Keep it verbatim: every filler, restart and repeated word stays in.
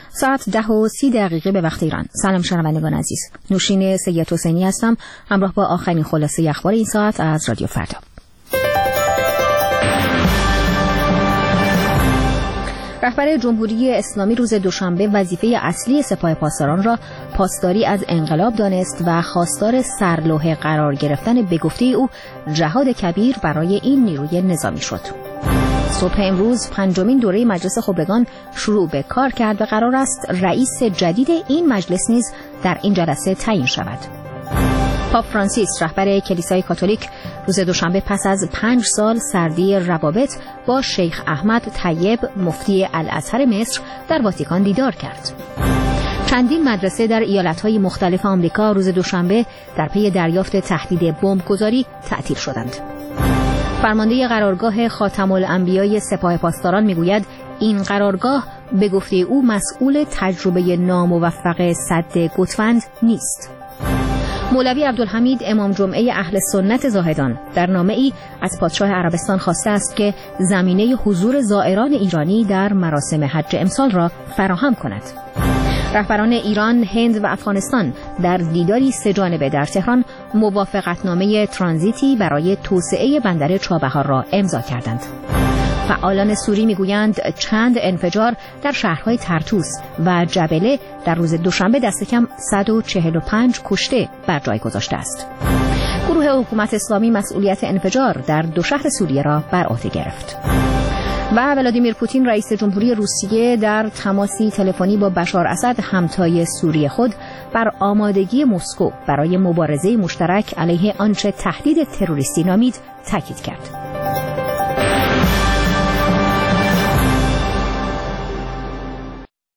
ساعت ده و سی دقیقه به وقت ایران. سلام شنوندگان عزیز. نوشین سید حسینی هستم همراه با آخرین خلاصه اخبار این ساعت از رادیو فردا. رهبر جمهوری اسلامی روز دوشنبه وظیفه اصلی سپاه پاسداران را پاسداری از انقلاب دانست و خواستار سرلوحه قرار گرفتن به گفته او جهاد کبیر برای این نیروی نظامی شد. صبح امروز پنجمین دوره مجلس خبرگان شروع به کار کرد و قرار است رئیس جدید این مجلس نیز در این جلسه تعیین شود. پاپ فرانسیس رهبر کلیسای کاتولیک روز دوشنبه پس از پنج سال سردی روابط با شیخ احمد طیب مفتی الازهر مصر در واتیکان دیدار کرد. چندین مدرسه در ایالت‌های مختلف آمریکا روز دوشنبه در پی دریافت تهدید بمبگذاری تعطیل شدند. فرمانده قرارگاه خاتم الانبیای سپاه پاسداران میگوید این قرارگاه به گفته او مسئول تجربه ناموفق سد گوتفند نیست. مولوی عبدالحمید امام جمعه اهل سنت زاهدان در نامه‌ای از پادشاه عربستان خواسته است که زمینه حضور زائران ایرانی در مراسم حج امسال را فراهم کند. رهبران ایران، هند و افغانستان در دیداری سه‌جانبه در تهران موافقتنامه ترانزیتی برای توسعه بندر چابهار را امضا کردند. فعالان سوری میگویند چند انفجار در شهرهای طرطوس و جبله در روز دوشنبه دست کم صد و چهل و پنج کشته بر جای گذاشته است. گروه حکومت اسلامی مسئولیت انفجار در دو شهر سوریه را بر عهده گرفت. و ولادیمیر پوتین رئیس جمهوری روسیه در تماسی تلفنی با بشار اسد همتای سوری خود بر آمادگی مسکو برای مبارزه مشترک علیه آنچه تهدید تروریستی نامید تاکید کرد.